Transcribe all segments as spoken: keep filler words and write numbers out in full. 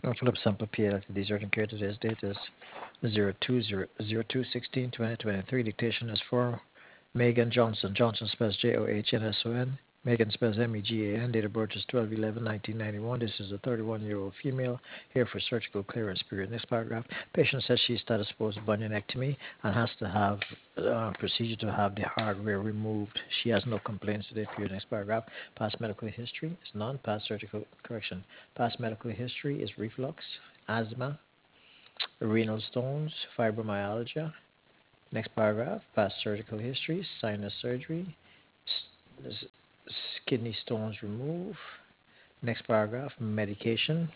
Philip Sample P L T D urgent care. Today's date is zero two zero zero two sixteen twenty twenty-three. Dictation is for Megan Johnson. Johnson spells J O H N S O N. Megan spells M E G A N. Date of birth is twelve eleven nineteen ninety-one. This is a thirty-one-year-old female here for surgical clearance period. Next paragraph. Patient says she status post bunionectomy and has to have uh, procedure to have the hardware removed. She has no complaints today. Period. Next paragraph. Past medical history is none. Past surgical correction. Past medical history is reflux, asthma, renal stones, fibromyalgia. Next paragraph. Past surgical history, sinus surgery, s- s- kidney stones removed. Next paragraph. Medication.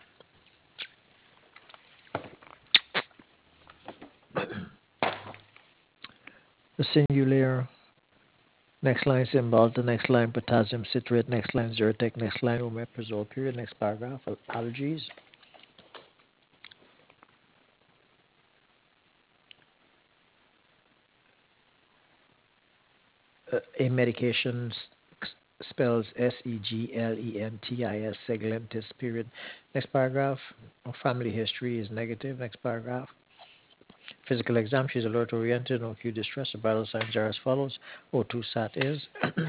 The singular. Next line symbol. The next line potassium citrate. Next line Zyrtec. Next line omeprazole. Period. Next paragraph. Allergies. Uh, a medication s- spells S E G L E N T I S, Seglentis, period. Next paragraph. Family history is negative. Next paragraph. Physical exam, she's alert oriented, no acute distress. The vital signs are as follows. O two sat is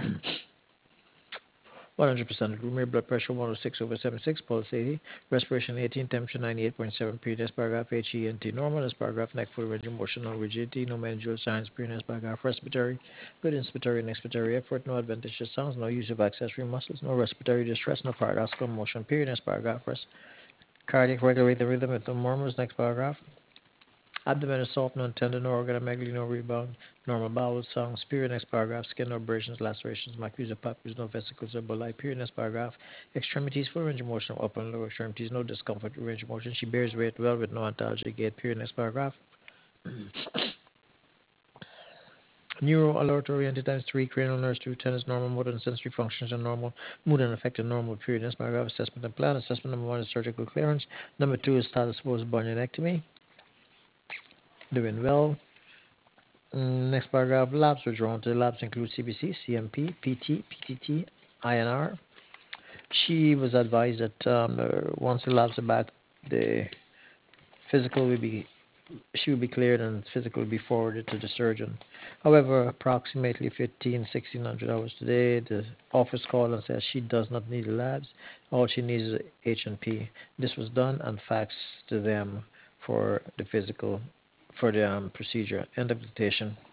one hundred percent of room air, blood pressure one oh six over seventy-six, pulse eighty, respiration eighteen, temperature ninety-eight point seven, previous paragraph H E N T normal, this paragraph neck full range of motion, no rigidity, no meningeal signs, previous paragraph respiratory, good inspiratory and expiratory effort, no adventitious sounds, no use of accessory muscles, no respiratory distress, no paradoxical motion, period, next paragraph rest, cardiac regulate the rhythm with no murmurs, next paragraph. Abdomen is soft, non-tender, no organomegaly, no rebound, normal bowel sound, period, next paragraph, skin no abrasions, lacerations, macula, papules, no vesicles or bulli, period, next paragraph, extremities, full range of motion, upper and lower extremities, no discomfort, range of motion, she bears weight well with no antalgic gait, period, next paragraph. Neuro alert oriented times three, cranial nerves two, tennis, normal motor and sensory functions are normal, mood and affected normal, period, next paragraph, assessment and plan, assessment number one is surgical clearance, number two is status post bunionectomy, doing well. Mm, Next paragraph, labs were drawn to. The labs include C B C, C M P, P T, P T T, I N R. She was advised that um, uh, once the labs are back, the physical will be she will be cleared and physical will be forwarded to the surgeon. However, approximately fifteen, sixteen hundred hours today, the office called and says she does not need the labs. All she needs is H and P. This was done and faxed to them for the physical, for the um, procedure. End of dictation.